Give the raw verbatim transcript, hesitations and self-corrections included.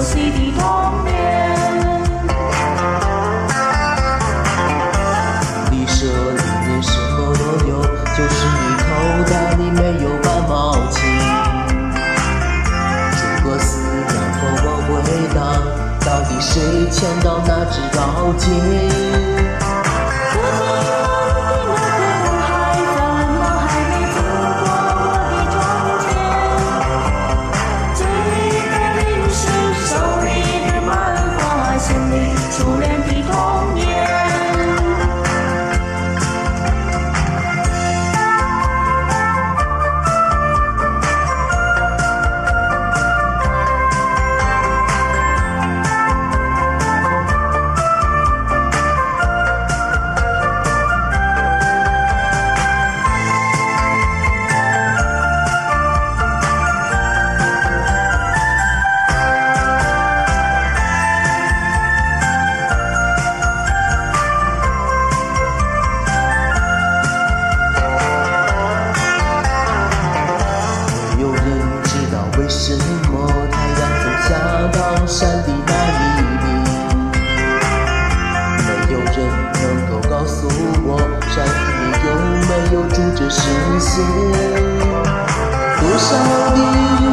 悉的童年。 你说里面什么都有，就是你口袋里没有半毛钱。诸葛四娘和我回答，到底谁抢到那只高阶？ 初恋的童年。 为什么太阳总下到山的那一边？没有人能够告诉我，山里有没有住着神仙？多少的